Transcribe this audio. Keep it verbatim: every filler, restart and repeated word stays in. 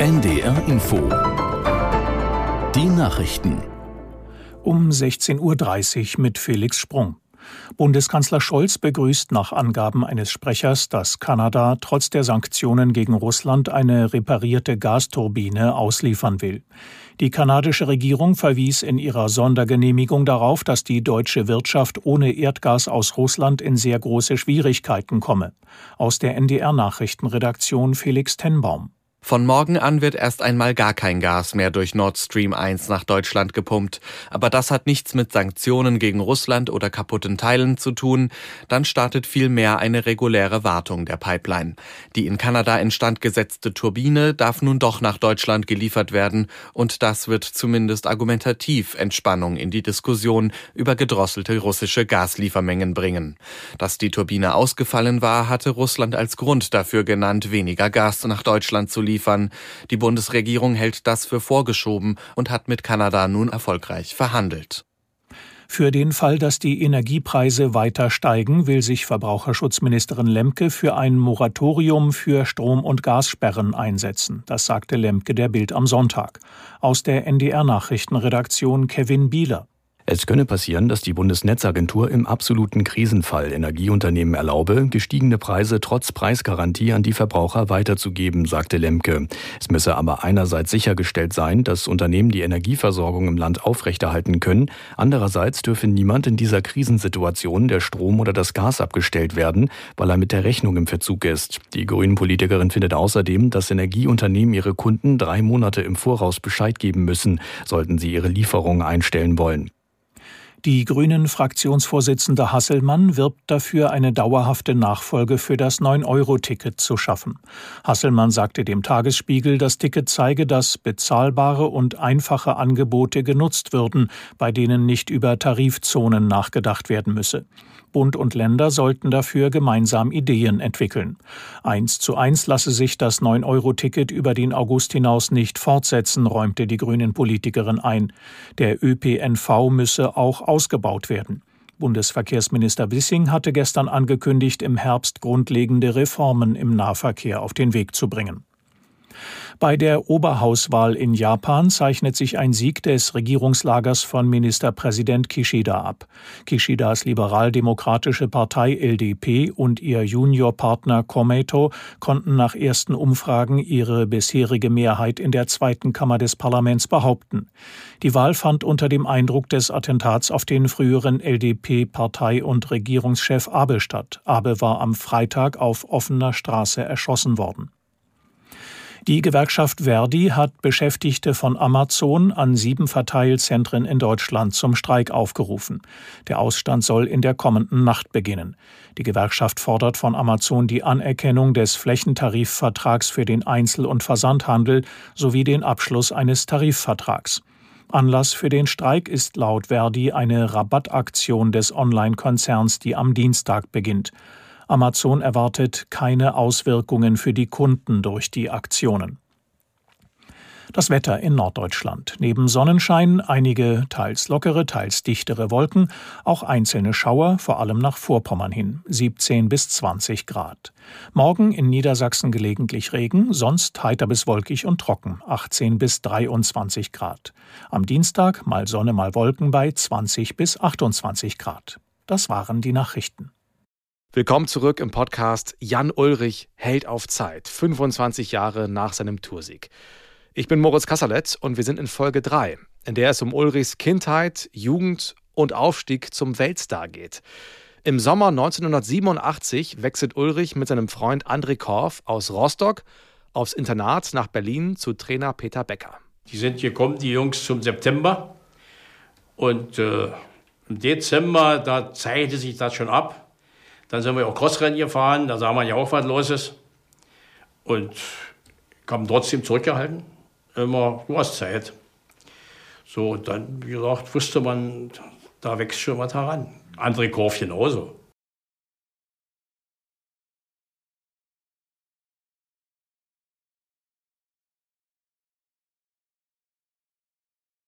N D R Info. Die Nachrichten. Um sechzehn Uhr dreißig mit Felix Sprung. Bundeskanzler Scholz begrüßt nach Angaben eines Sprechers, dass Kanada trotz der Sanktionen gegen Russland eine reparierte Gasturbine ausliefern will. Die kanadische Regierung verwies in ihrer Sondergenehmigung darauf, dass die deutsche Wirtschaft ohne Erdgas aus Russland in sehr große Schwierigkeiten komme. Aus der N D R-Nachrichtenredaktion Felix Tenbaum. Von morgen an wird erst einmal gar kein Gas mehr durch Nord Stream eins nach Deutschland gepumpt. Aber das hat nichts mit Sanktionen gegen Russland oder kaputten Teilen zu tun. Dann startet vielmehr eine reguläre Wartung der Pipeline. Die in Kanada instand gesetzte Turbine darf nun doch nach Deutschland geliefert werden. Und das wird zumindest argumentativ Entspannung in die Diskussion über gedrosselte russische Gasliefermengen bringen. Dass die Turbine ausgefallen war, hatte Russland als Grund dafür genannt, weniger Gas nach Deutschland zu liefern. Die Bundesregierung hält das für vorgeschoben und hat mit Kanada nun erfolgreich verhandelt. Für den Fall, dass die Energiepreise weiter steigen, will sich Verbraucherschutzministerin Lemke für ein Moratorium für Strom- und Gassperren einsetzen. Das sagte Lemke der Bild am Sonntag. Aus der N D R-Nachrichtenredaktion Kevin Bieler. Es könne passieren, dass die Bundesnetzagentur im absoluten Krisenfall Energieunternehmen erlaube, gestiegene Preise trotz Preisgarantie an die Verbraucher weiterzugeben, sagte Lemke. Es müsse aber einerseits sichergestellt sein, dass Unternehmen die Energieversorgung im Land aufrechterhalten können. Andererseits dürfe niemand in dieser Krisensituation der Strom oder das Gas abgestellt werden, weil er mit der Rechnung im Verzug ist. Die Grünen-Politikerin findet außerdem, dass Energieunternehmen ihre Kunden drei Monate im Voraus Bescheid geben müssen, sollten sie ihre Lieferungen einstellen wollen. Die Grünen-Fraktionsvorsitzende Hasselmann wirbt dafür, eine dauerhafte Nachfolge für das neun Euro Ticket zu schaffen. Hasselmann sagte dem Tagesspiegel, das Ticket zeige, dass bezahlbare und einfache Angebote genutzt würden, bei denen nicht über Tarifzonen nachgedacht werden müsse. Bund und Länder sollten dafür gemeinsam Ideen entwickeln. Eins zu eins lasse sich das neun Euro Ticket über den August hinaus nicht fortsetzen, räumte die Grünen-Politikerin ein. Der Ö P N V müsse auch ausgebaut werden. Bundesverkehrsminister Wissing hatte gestern angekündigt, im Herbst grundlegende Reformen im Nahverkehr auf den Weg zu bringen. Bei der Oberhauswahl in Japan zeichnet sich ein Sieg des Regierungslagers von Ministerpräsident Kishida ab. Kishidas liberal-demokratische Partei L D P und ihr Juniorpartner Komeito konnten nach ersten Umfragen ihre bisherige Mehrheit in der zweiten Kammer des Parlaments behaupten. Die Wahl fand unter dem Eindruck des Attentats auf den früheren L D P-Partei- und Regierungschef Abe statt. Abe war am Freitag auf offener Straße erschossen worden. Die Gewerkschaft Verdi hat Beschäftigte von Amazon an sieben Verteilzentren in Deutschland zum Streik aufgerufen. Der Ausstand soll in der kommenden Nacht beginnen. Die Gewerkschaft fordert von Amazon die Anerkennung des Flächentarifvertrags für den Einzel- und Versandhandel sowie den Abschluss eines Tarifvertrags. Anlass für den Streik ist laut Verdi eine Rabattaktion des Online-Konzerns, die am Dienstag beginnt. Amazon erwartet keine Auswirkungen für die Kunden durch die Aktionen. Das Wetter in Norddeutschland. Neben Sonnenschein einige teils lockere, teils dichtere Wolken, auch einzelne Schauer, vor allem nach Vorpommern hin, siebzehn bis zwanzig Grad. Morgen in Niedersachsen gelegentlich Regen, sonst heiter bis wolkig und trocken, achtzehn bis dreiundzwanzig Grad. Am Dienstag mal Sonne, mal Wolken bei zwanzig bis achtundzwanzig Grad. Das waren die Nachrichten. Willkommen zurück im Podcast Jan Ullrich hält auf Zeit, fünfundzwanzig Jahre nach seinem Toursieg. Ich bin Moritz Kasserlet und wir sind in Folge drei, in der es um Ullrichs Kindheit, Jugend und Aufstieg zum Weltstar geht. Im Sommer neunzehnhundertsiebenundachtzig wechselt Ullrich mit seinem Freund André Korf aus Rostock aufs Internat nach Berlin zu Trainer Peter Becker. Die sind gekommen, die Jungs, zum September und äh, im Dezember, da zeichnete sich das schon ab. Dann sind wir auch Crossrennen gefahren, da sah man ja auch, was los ist. Und haben trotzdem zurückgehalten. Immer, du hast Zeit. So, und dann, wie gesagt, wusste man, da wächst schon was heran. André Korf genauso.